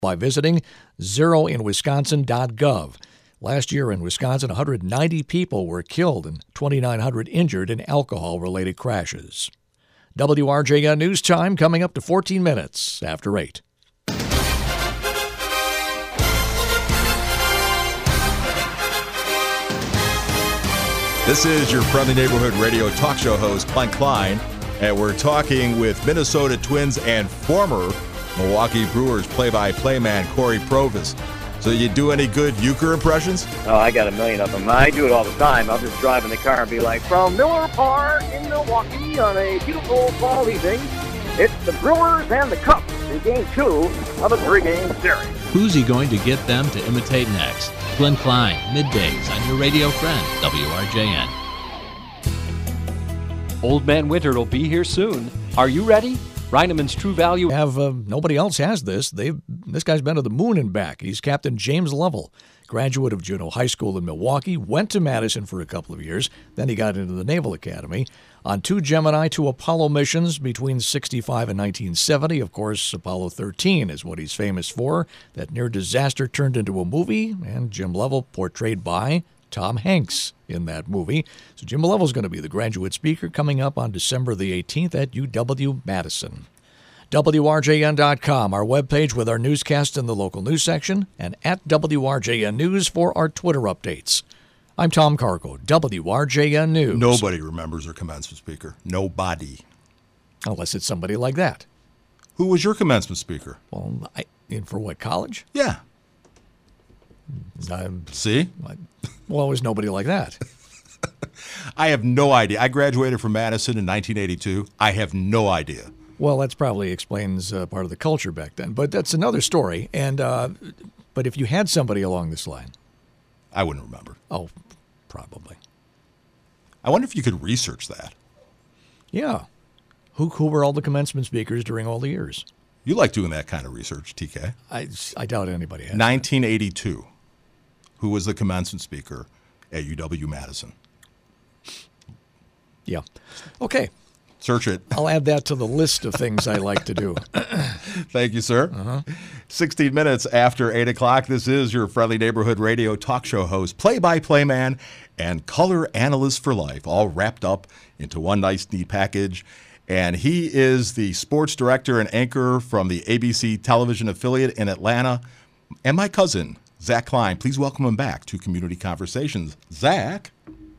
by visiting zeroinwisconsin.gov. Last year in Wisconsin, 190 people were killed and 2,900 injured in alcohol-related crashes. WRJN News Time coming up to 14 minutes after 8. This is your friendly neighborhood radio talk show host, Glenn Klein, and we're talking with Minnesota Twins and former Milwaukee Brewers play-by-play man Corey Provis. So you do any good euchre impressions? Oh, I got a million of them. I do it all the time. I'll just drive in the car and be like, from Miller Park in Milwaukee on a beautiful fall evening, it's the Brewers and the Cubs in Game 2 of a 3-game series. Who's he going to get them to imitate next? Glenn Klein, middays on your radio friend, WRJN. Old Man Winter will be here soon. Are you ready? Reinemann's True Value. Nobody else has this. This guy's been to the moon and back. He's Captain James Lovell, graduate of Juneau High School in Milwaukee, went to Madison for a couple of years, then he got into the Naval Academy. On 2 Gemini, 2 Apollo missions between 65 and 1970. Of course, Apollo 13 is what he's famous for. That near disaster turned into a movie, and Jim Lovell portrayed by Tom Hanks in that movie. So Jim Lovell's going to be the graduate speaker coming up on December the 18th at UW-Madison. WRJN.com, our webpage with our newscast in the local news section, and at WRJN News for our Twitter updates. I'm Tom Cargo, WRJN News. Nobody remembers their commencement speaker. Nobody. Unless it's somebody like that. Who was your commencement speaker? Well, for what, college? Yeah. See? Well, it was nobody like that. I have no idea. I graduated from Madison in 1982. I have no idea. Well, that probably explains part of the culture back then. But that's another story. And but if you had somebody along this line. I wouldn't remember. Oh, probably. I wonder if you could research that. Yeah. Who were all the commencement speakers during all the years? You like doing that kind of research, TK. I doubt anybody has. 1982. Who was the commencement speaker at UW-Madison? Yeah. Okay. Search it. I'll add that to the list of things I like to do. Thank you, sir. 16 minutes after 8 o'clock, this is your friendly neighborhood radio talk show host, play-by-play man, and color analyst for life, all wrapped up into one nice, neat package. And he is the sports director and anchor from the ABC television affiliate in Atlanta. And my cousin, Zach Klein. Please welcome him back to Community Conversations. Zach.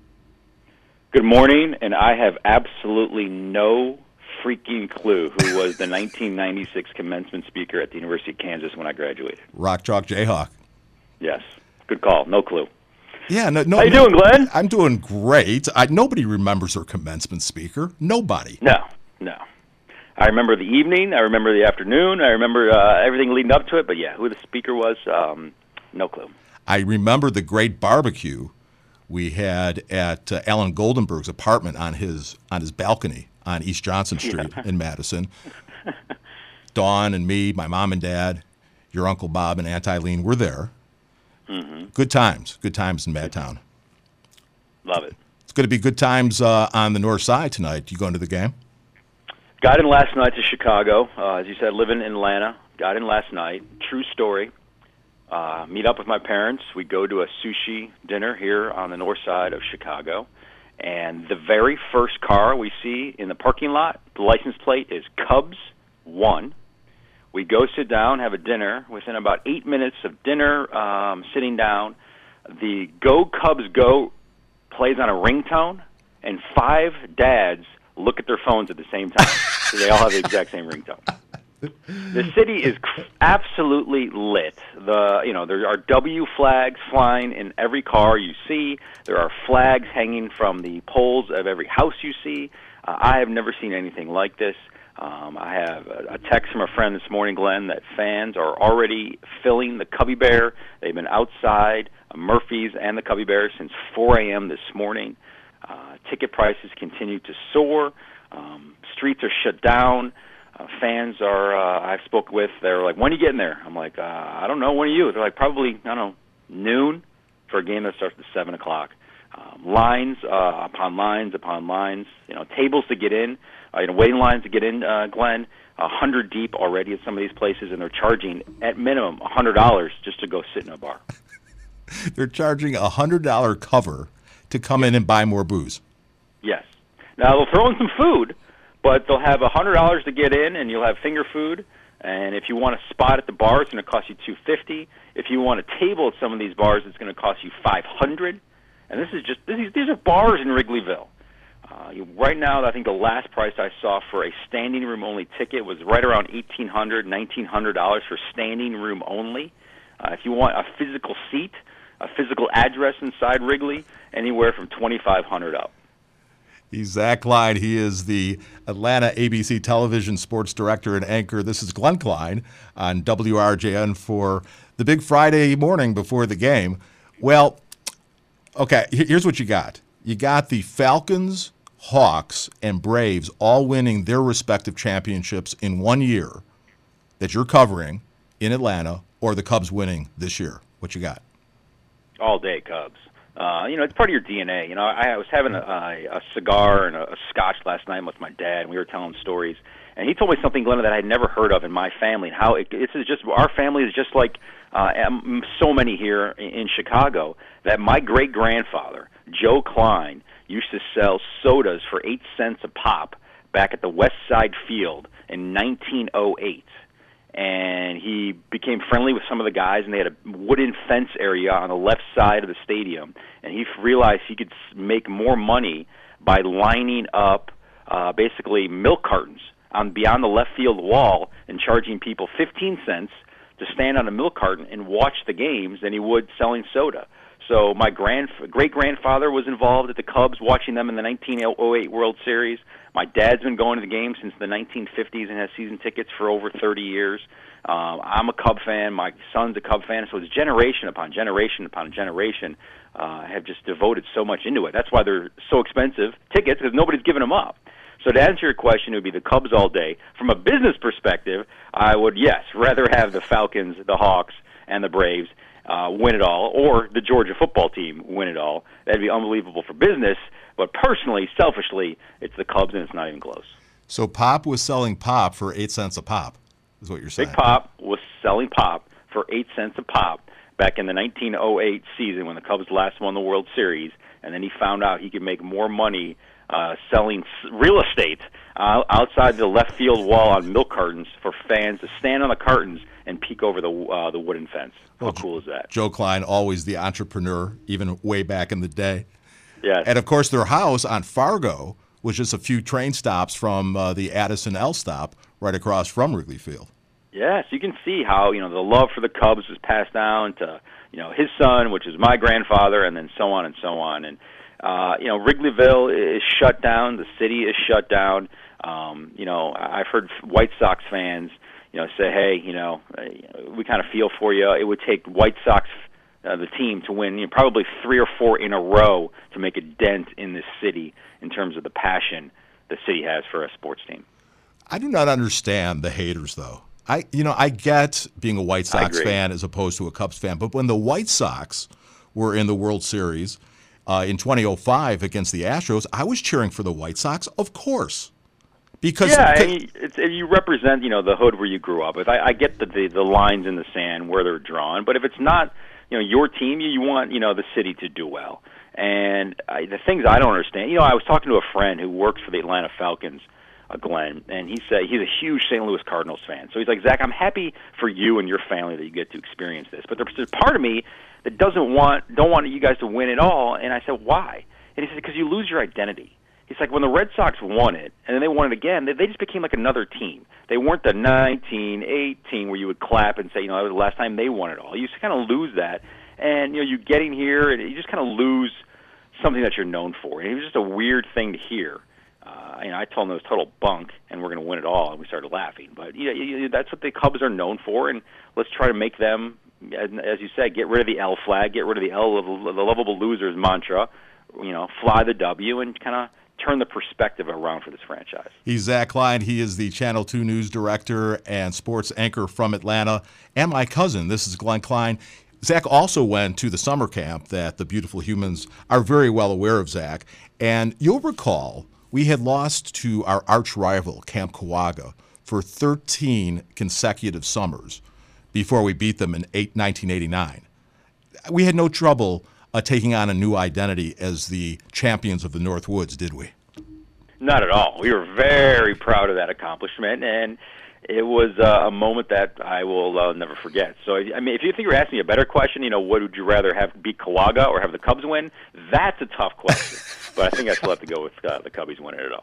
Good morning, and I have absolutely no freaking clue who was the 1996 commencement speaker at the University of Kansas when I graduated. Rock Chalk Jayhawk. Yes. Good call. No clue. Yeah. No, How you doing, Glenn? I'm doing great. Nobody remembers their commencement speaker. Nobody. No. I remember the evening. I remember the afternoon. I remember everything leading up to it. But, yeah, who the speaker was, no clue. I remember the great barbecue we had at Alan Goldenberg's apartment on his balcony on East Johnson Street in Madison. Dawn and me, my mom and dad, your Uncle Bob and Aunt Eileen were there. Mm-hmm. Good times in Madtown. Love it. It's going to be good times on the north side tonight. You going to the game? Got in last night to Chicago. As you said, living in Atlanta. Got in last night. True story. Meet up with my parents. We go to a sushi dinner here on the north side of Chicago. And the very first car we see in the parking lot, the license plate is Cubs 1. We go sit down, have a dinner. Within about 8 minutes of dinner, sitting down, the Go Cubs Go plays on a ringtone, and 5 dads look at their phones at the same time. So they all have the exact same ringtone. The city is absolutely lit. There are W flags flying in every car you see. There are flags hanging from the poles of every house you see. I have never seen anything like this. I have a text from a friend this morning, Glenn, that fans are already filling the Cubby Bear. They've been outside Murphy's and the Cubby Bear since 4 a.m. this morning. Ticket prices continue to soar. Streets are shut down. Fans are, I've spoke with, they're like, when are you getting there? I'm like, I don't know, when are you? They're like, probably, I don't know, noon for a game that starts at 7 o'clock. Lines upon lines upon lines, tables to get in, waiting lines to get in, Glenn. 100 deep already at some of these places, and they're charging at minimum $100 just to go sit in a bar. They're charging a $100 cover to come in and buy more booze. Yes. Now they'll throw in some food, but they'll have $100 to get in, and you'll have finger food. And if you want a spot at the bar, it's going to cost you $250. If you want a table at some of these bars, it's going to cost you $500. And these are bars in Wrigleyville. Right now, I think the last price I saw for a standing room only ticket was right around $1,800, $1,900 for standing room only. If you want a physical seat, a physical address inside Wrigley, anywhere from $2,500 up. He's Zach Klein. He is the Atlanta ABC television sports director and anchor. This is Glenn Klein on WRJN for the big Friday morning before the game. Well, okay, here's what you got. You got the Falcons, Hawks, and Braves all winning their respective championships in 1 year that you're covering in Atlanta, or the Cubs winning this year. What you got? All day Cubs. It's part of your DNA. I was having a cigar and a scotch last night with my dad, and we were telling stories. And he told me something, Glenn, that I had never heard of in my family, and how it's just our family is just like so many here in Chicago. That my great grandfather, Joe Klein, used to sell sodas for 8 cents a pop back at the West Side Field in 1908. And he became friendly with some of the guys, and they had a wooden fence area on the left side of the stadium. And he realized he could make more money by lining up basically milk cartons beyond the left field wall and charging people 15 cents to stand on a milk carton and watch the games than he would selling soda. So my great-grandfather was involved at the Cubs, watching them in the 1908 World Series. My dad's been going to the game since the 1950s and has season tickets for over 30 years. I'm a Cub fan. My son's a Cub fan. So it's generation upon generation upon generation have just devoted so much into it. That's why they're so expensive tickets, because nobody's giving them up. So to answer your question, it would be the Cubs all day. From a business perspective, I would, yes, rather have the Falcons, the Hawks, and the Braves win it all, or the Georgia football team win it all. That'd be unbelievable for business. But personally, selfishly, it's the Cubs, and it's not even close. So Pop was selling pop for 8 cents a pop, is what you're saying. Big Pop was selling pop for 8 cents a pop back in the 1908 season when the Cubs last won the World Series, and then he found out he could make more money selling real estate outside the left field wall on milk cartons for fans to stand on the cartons and peek over the wooden fence. How cool is that? Joe Klein, always the entrepreneur, even way back in the day. Yes. And, of course, their house on Fargo was just a few train stops from the Addison L stop right across from Wrigley Field. Yes, you can see how, the love for the Cubs was passed down to, his son, which is my grandfather, and then so on and so on. And, Wrigleyville is shut down. The city is shut down. I've heard White Sox fans, say, hey, we kind of feel for you. It would take White Sox the team to win probably 3 or 4 in a row to make a dent in this city in terms of the passion the city has for a sports team. I do not understand the haters, though. I get being a White Sox fan as opposed to a Cubs fan, but when the White Sox were in the World Series in 2005 against the Astros, I was cheering for the White Sox, of course. Because you represent the hood where you grew up. If I get the lines in the sand where they're drawn, but if it's not your team, you want the city to do well. And the things I don't understand, I was talking to a friend who works for the Atlanta Falcons, Glenn, and he said he's a huge St. Louis Cardinals fan. So he's like, Zach, I'm happy for you and your family that you get to experience this, but there's part of me that don't want you guys to win it all. And I said, why? And he said, because you lose your identity. He's like, when the Red Sox won it, and then they won it again, they just became like another team. They weren't the 1918 where you would clap and say, that was the last time they won it all. You just kind of lose that. And, you getting here, and you just kind of lose something that you're known for. And it was just a weird thing to hear. I told him it was total bunk, and we're going to win it all, and we started laughing. But that's what the Cubs are known for, and let's try to make them, as you said, get rid of the L flag, get rid of the the lovable losers mantra, fly the W, and kind of turn the perspective around for this franchise. He's Zach Klein. He is the Channel 2 news director and sports anchor from Atlanta. And my cousin, this is Glenn Klein. Zach also went to the summer camp that the Beautiful Humans are very well aware of, Zach. And you'll recall we had lost to our arch rival, Camp Kawaga, for 13 consecutive summers before we beat them in 1989. We had no trouble taking on a new identity as the champions of the Northwoods, did we? Not at all. We were very proud of that accomplishment, and it was a moment that I will never forget. So, I mean, if you think you're asking me a better question, what would you rather have beat Kawaga or have the Cubs win? That's a tough question. But I think I still have to go with the Cubbies winning it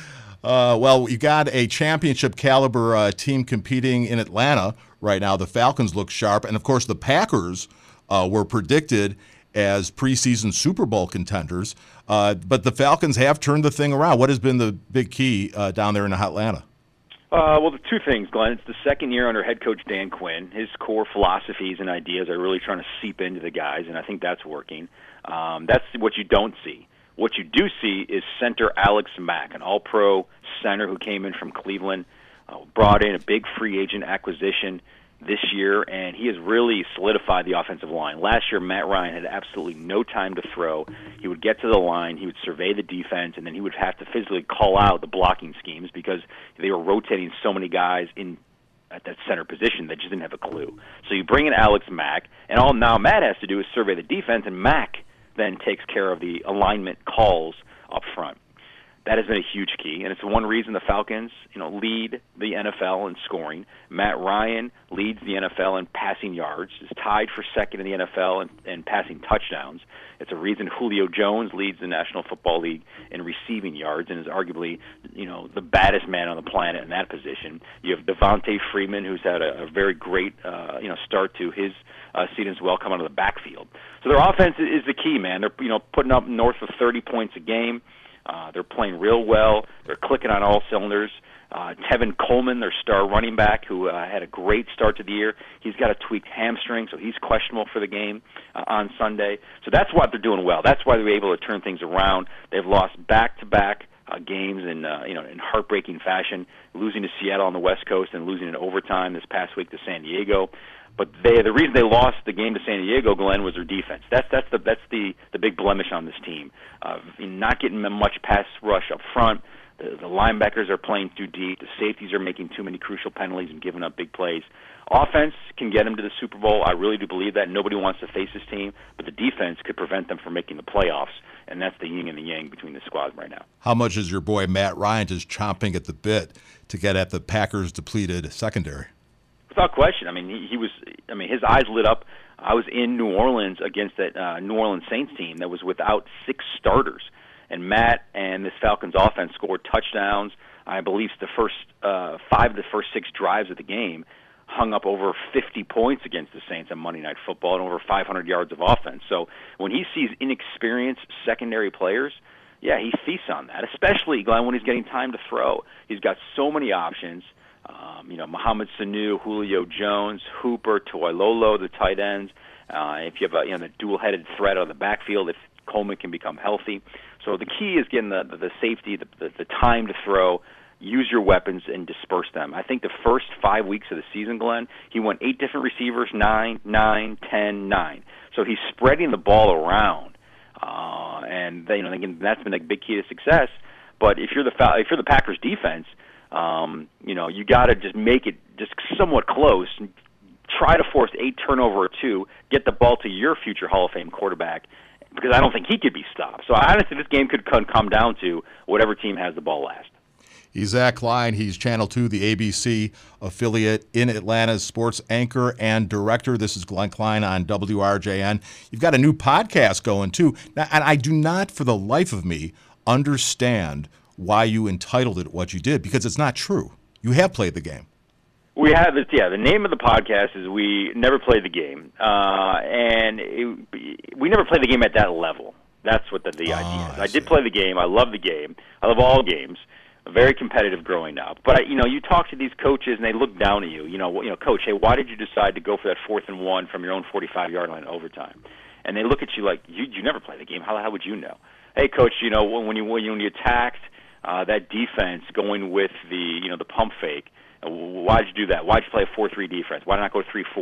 all. Well, you got a championship caliber team competing in Atlanta right now. The Falcons look sharp, and of course the Packers were predicted as preseason Super Bowl contenders. But the Falcons have turned the thing around. What has been the big key down there in Atlanta? Well, the two things, Glenn. It's the second year under head coach Dan Quinn. His core philosophies and ideas are really trying to seep into the guys, and I think that's working. That's what you don't see. What you do see is center Alex Mack, an all-pro center who came in from Cleveland, brought in a big free agent acquisition this year, and he has really solidified the offensive line. Last year, Matt Ryan had absolutely no time to throw. He would get to the line, he would survey the defense, and then he would have to physically call out the blocking schemes because they were rotating so many guys in at that center position that just didn't have a clue. So you bring in Alex Mack, and all now Matt has to do is survey the defense, and Mack then takes care of the alignment calls up front. That has been a huge key, and it's one reason the Falcons, lead the NFL in scoring. Matt Ryan leads the NFL in passing yards, is tied for second in the NFL in passing touchdowns. It's a reason Julio Jones leads the National Football League in receiving yards and is arguably, the baddest man on the planet in that position. You have Devontae Freeman, who's had a very great, start to his season as well, coming out of the backfield. So their offense is the key, man. They're, putting up north of 30 points a game. They're playing real well. They're clicking on all cylinders. Tevin Coleman, their star running back, who had a great start to the year, he's got a tweaked hamstring, so he's questionable for the game on Sunday. So that's why they're doing well. That's why they're able to turn things around. They've lost back-to-back games in heartbreaking fashion, losing to Seattle on the West Coast and losing in overtime this past week to San Diego. But the reason they lost the game to San Diego, Glenn, was their defense. That's the big blemish on this team. Not getting much pass rush up front. The linebackers are playing too deep. The safeties are making too many crucial penalties and giving up big plays. Offense can get them to the Super Bowl. I really do believe that. Nobody wants to face this team, but the defense could prevent them from making the playoffs, and that's the yin and the yang between the squads right now. How much is your boy Matt Ryan just chomping at the bit to get at the Packers' depleted secondary? Without question. His eyes lit up. I was in New Orleans against that New Orleans Saints team that was without 6 starters. And Matt and this Falcons offense scored touchdowns. I believe the first 5 of the first 6 drives of the game hung up over 50 points against the Saints on Monday Night Football and over 500 yards of offense. So when he sees inexperienced secondary players, yeah, he feasts on that, especially, Glenn, when he's getting time to throw. He's got so many options. Mohamed Sanu, Julio Jones, Hooper, Toilolo, the tight ends. If you have the dual-headed threat on the backfield, if Coleman can become healthy. So the key is getting the safety, the time to throw, use your weapons, and disperse them. I think the first 5 weeks of the season, Glenn, he went 8 different receivers, 9, 9, 10, 9. So he's spreading the ball around, and again, that's been a big key to success. But if you're the Packers defense, you got to just make it just somewhat close. Try to force a turnover or 2, get the ball to your future Hall of Fame quarterback, because I don't think he could be stopped. So honestly, this game could come down to whatever team has the ball last. He's Zach Klein. He's Channel 2, the ABC affiliate in Atlanta's sports anchor and director. This is Glenn Klein on WRJN. You've got a new podcast going, too. Now, and I do not, for the life of me, understand why you entitled it what you did, because it's not true. You have played the game. We have it, yeah. The name of the podcast is We Never Played the Game, we never played the game at that level. That's what the idea is. I did play the game. I love the game. I love all games. Very competitive growing up. But you talk to these coaches and they look down at you. Coach, hey, why did you decide to go for that 4th and 1 from your own 45-yard line in overtime? And they look at you like you never play the game. How would you know? Hey, coach, when you attacked that defense going with the pump fake, Why'd you do that? Why'd you play a 4-3 defense? Why not go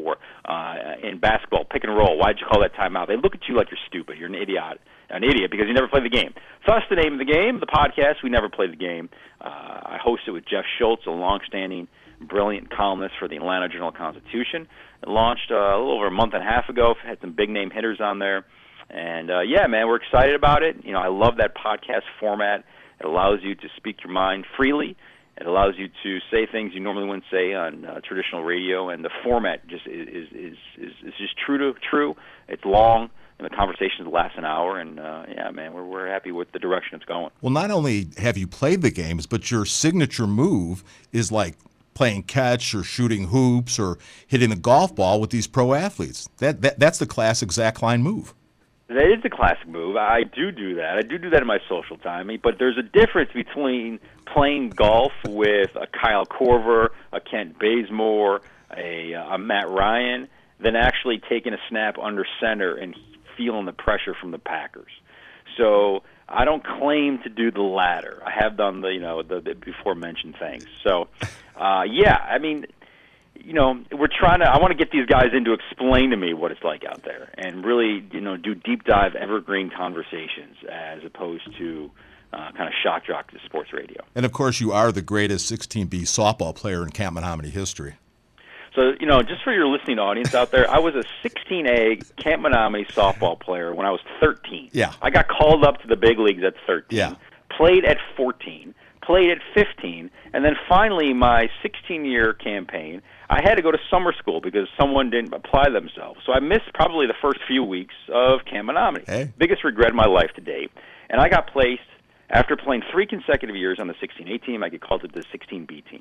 3-4? In basketball, pick and roll, why'd you call that timeout? They look at you like you're stupid. You're an idiot because you never played the game. Thus, the name of the game, the podcast, We Never Played the Game. I host it with Jeff Schultz, a long-standing, brilliant columnist for the Atlanta Journal-Constitution. It launched a little over a month and a half ago. Had some big-name hitters on there. And, yeah, man, we're excited about it. You know, I love that podcast format. It allows you to speak your mind freely. It allows you to say things you normally wouldn't say on traditional radio, and the format just is just true. It's long, and the conversations last an hour, and yeah, man, we're happy with the direction it's going. Well, not only have you played the games, but your signature move is like playing catch or shooting hoops or hitting the golf ball with these pro athletes. That's the classic Zach Klein move. That is the classic move. I do that. I do that in my social time. But there's a difference between playing golf with a Kyle Korver, a Kent Bazemore, a Matt Ryan, than actually taking a snap under center and feeling the pressure from the Packers. So I don't claim to do the latter. I have done the before mentioned things. So yeah, I mean, you know, I want to get these guys in to explain to me what it's like out there and really, do deep dive evergreen conversations as opposed to kind of shock jock to sports radio. And of course, you are the greatest 16B softball player in Camp Menominee history. So, just for your listening audience out there, I was a 16A Camp Menominee softball player when I was 13. Yeah. I got called up to the big leagues at 13. Yeah. Played at 14. Played at 15. And then finally, my 16-year campaign, I had to go to summer school because someone didn't apply themselves. So I missed probably the first few weeks of Camp Menominee. Hey. Biggest regret of my life to date. And I got placed, after playing 3 consecutive years on the 16A team, I get called to the 16B team.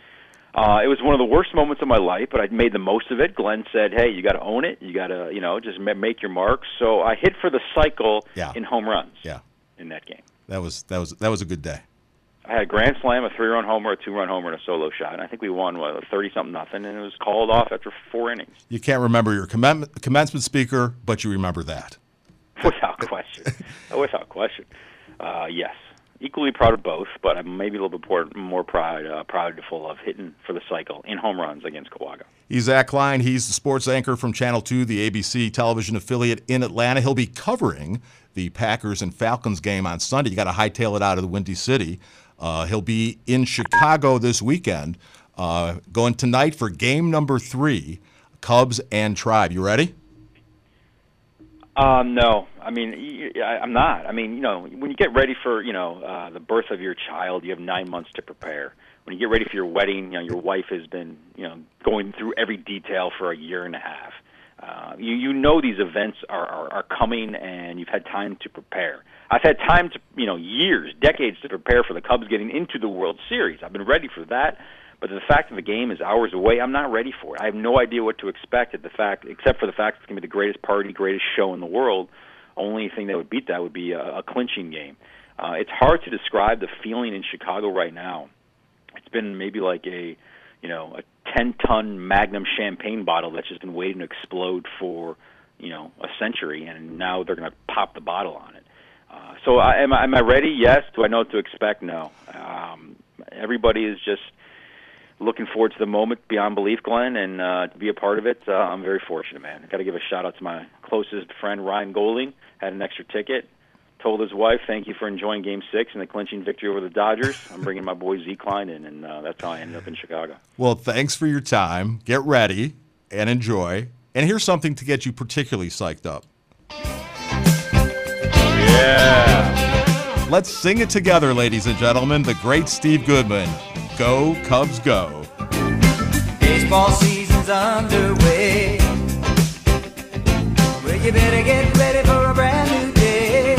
It was one of the worst moments of my life, but I made the most of it. Glenn said, hey, you got to own it. You got to, just make your mark. So I hit for the cycle in home runs in that game. That was a good day. I had a grand slam, a 3-run homer, a 2-run homer, and a solo shot. And I think we won, 30-something nothing, and it was called off after 4 innings. You can't remember your commencement speaker, but you remember that. Without question. Without question. Yes. Equally proud of both, but I'm maybe a little bit more proudful of hitting for the cycle in home runs against Kawaga. He's Zach Klein. He's the sports anchor from Channel 2, the ABC television affiliate in Atlanta. He'll be covering the Packers and Falcons game on Sunday. You got to hightail it out of the Windy City. He'll be in Chicago this weekend, going tonight for game number 3, Cubs and Tribe. You ready? No. I mean, I'm not. I mean, when you get ready for, the birth of your child, you have 9 months to prepare. When you get ready for your wedding, your wife has been, going through every detail for a year and a half. These events are coming, and you've had time to prepare. I've had time to, years, decades to prepare for the Cubs getting into the World Series. I've been ready for that. But the fact that the game is hours away, I'm not ready for it. I have no idea what to expect except for the fact it's going to be the greatest party, greatest show in the world. Only thing that would beat that would be a clinching game. It's hard to describe the feeling in Chicago right now. It's been maybe like a 10-ton Magnum champagne bottle that's just been waiting to explode for, a century, and now they're going to pop the bottle on it. So am I ready? Yes. Do I know what to expect? No. Everybody is just looking forward to the moment beyond belief, Glenn, and to be a part of it. I'm very fortunate, man. I've got to give a shout-out to my closest friend, Ryan Golding. Had an extra ticket. Told his wife, thank you for enjoying Game 6 and the clinching victory over the Dodgers. I'm bringing my boy Z Klein in, and that's how I ended up in Chicago. Well, thanks for your time. Get ready and enjoy. And here's something to get you particularly psyched up. Yeah! Let's sing it together, ladies and gentlemen. The great Steve Goodman. Go, Cubs, go. Baseball season's underway. Well, you better get ready for a brand new day.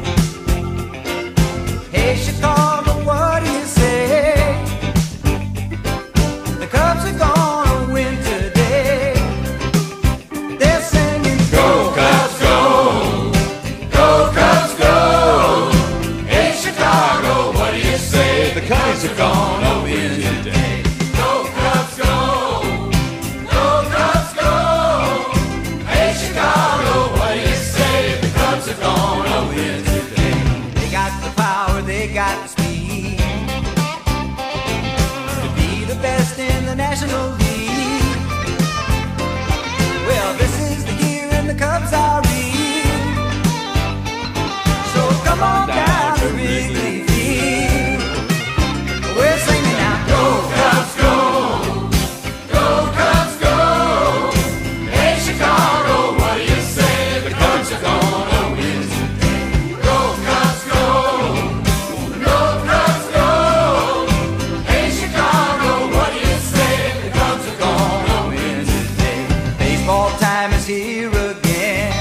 Hey, Chicago, what do you say? The Cubs are gonna win today. They're singing, Go, Cubs, go. Go, Cubs, go. Hey, Chicago, what do you say? The Cubs are gonna win today. Go, Cubs, go. Go, Cubs, Baseball time is here again.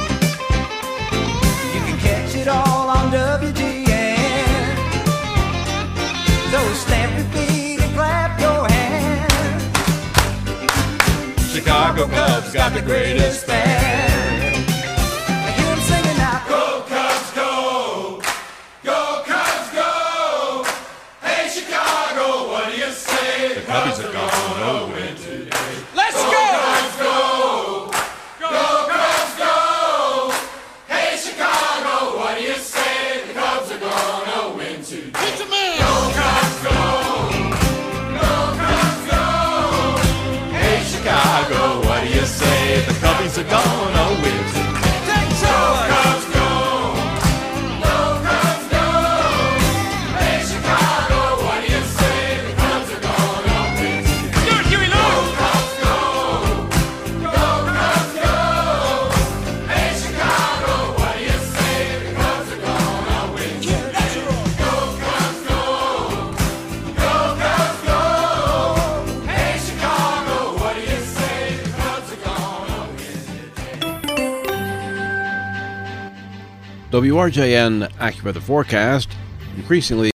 You can catch it all on WGN. So stamp your feet and clap your hands. Chicago Cubs got the greatest fans. I hear them singing now. Go Cubs, go! Go Cubs, go! Hey Chicago, what do you say? The Cubbies are gonna win today. Let's go! Cubs, go! Go Cubs, go! Hey Chicago, what do you say? The Cubs are gonna win today. Go Cubs, go! Go Cubs, go! Hey Chicago, what do you say? The Cubbies are gonna win today. Go Cubs, go! Go Cubs, go! Hey Chicago, what do you say? The Cubs are gonna win today. Go Cubs, go! Go Cubs, go! Hey Chicago, what do you say? The Cubs are gonna win today. Go Cubs, go! Go Cubs, go! Hey Chicago, what do you say? The Cubs are gonna win today. WRJN AccuWeather forecast. Increasingly